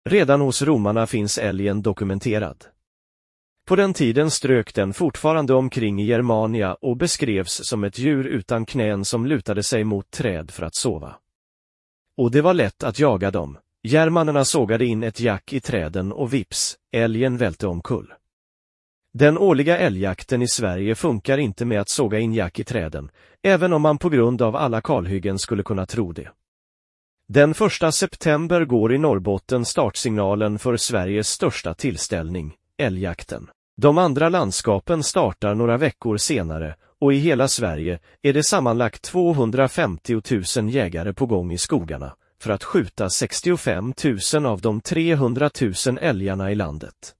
Redan hos romarna finns älgen dokumenterad. På den tiden strök den fortfarande omkring i Germania och beskrevs som ett djur utan knän som lutade sig mot träd för att sova. Och det var lätt att jaga dem. Germanerna sågade in ett jack i träden och vips, älgen välte omkull. Den årliga älgjakten i Sverige funkar inte med att såga in jack i träden, även om man på grund av alla kalhyggen skulle kunna tro det. Den 1 september går i Norrbotten startsignalen för Sveriges största tillställning, älgjakten. De andra landskapen startar några veckor senare och i hela Sverige är det sammanlagt 250 000 jägare på gång i skogarna för att skjuta 65 000 av de 300 000 älgarna i landet.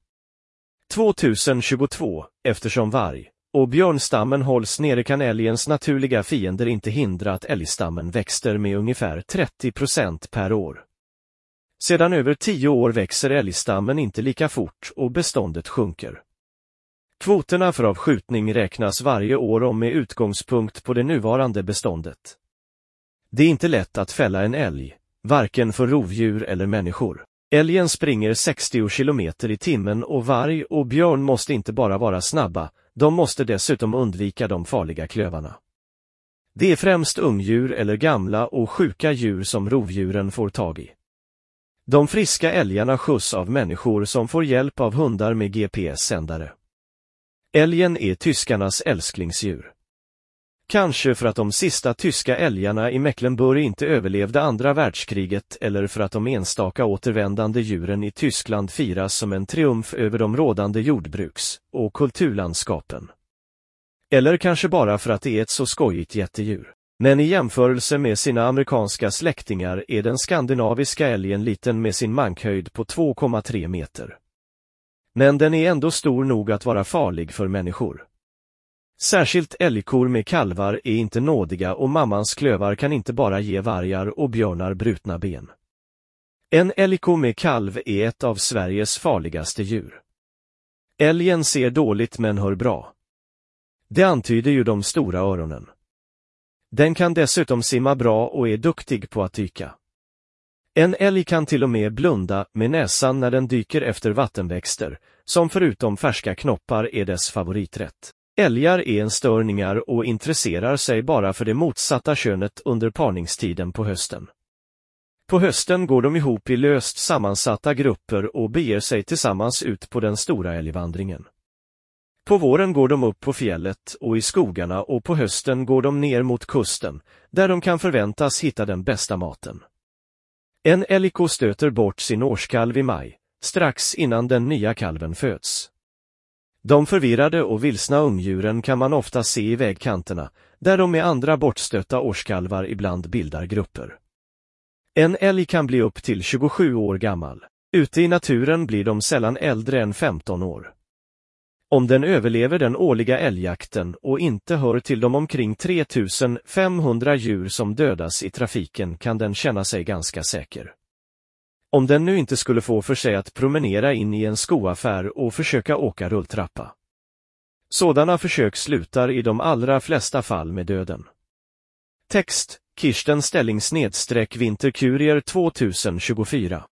2022, eftersom varg och björnstammen hålls nere kan älgens naturliga fiender inte hindra att älgstammen växer med ungefär 30% per år. Sedan över 10 år växer älgstammen inte lika fort och beståndet sjunker. Kvoterna för avskjutning räknas varje år om med utgångspunkt på det nuvarande beståndet. Det är inte lätt att fälla en älg, varken för rovdjur eller människor. Älgen springer 60 kilometer i timmen och varg och björn måste inte bara vara snabba, de måste dessutom undvika de farliga klövarna. Det är främst ungdjur eller gamla och sjuka djur som rovdjuren får tag i. De friska älgarna skjuts av människor som får hjälp av hundar med GPS-sändare. Älgen är tyskarnas älsklingsdjur. Kanske för att de sista tyska älgarna i Mecklenburg inte överlevde andra världskriget eller för att de enstaka återvändande djuren i Tyskland firas som en triumf över de rådande jordbruks- och kulturlandskapen. Eller kanske bara för att det är ett så skojigt jättedjur. Men i jämförelse med sina amerikanska släktingar är den skandinaviska älgen liten med sin mankhöjd på 2,3 meter. Men den är ändå stor nog att vara farlig för människor. Särskilt älgkor med kalvar är inte nådiga och mammans klövar kan inte bara ge vargar och björnar brutna ben. En älgko med kalv är ett av Sveriges farligaste djur. Älgen ser dåligt men hör bra. Det antyder ju de stora öronen. Den kan dessutom simma bra och är duktig på att dyka. En älg kan till och med blunda med näsan när den dyker efter vattenväxter, som förutom färska knoppar är dess favoriträtt. Älgar är enstörningar och intresserar sig bara för det motsatta könet under parningstiden på hösten. På hösten går de ihop i löst sammansatta grupper och beger sig tillsammans ut på den stora älgvandringen. På våren går de upp på fjället och i skogarna och på hösten går de ner mot kusten, där de kan förväntas hitta den bästa maten. En älgko stöter bort sin årskalv i maj, strax innan den nya kalven föds. De förvirrade och vilsna ungdjuren kan man ofta se i vägkanterna, där de med andra bortstötta årskalvar ibland bildar grupper. En älg kan bli upp till 27 år gammal. Ute i naturen blir de sällan äldre än 15 år. Om den överlever den årliga älgjakten och inte hör till de omkring 3500 djur som dödas i trafiken kan den känna sig ganska säker. Om den nu inte skulle få för sig att promenera in i en skoaffär och försöka åka rulltrappa. Sådana försök slutar i de allra flesta fall med döden. Text: Kirsten Stelling /Vinterkurier 2024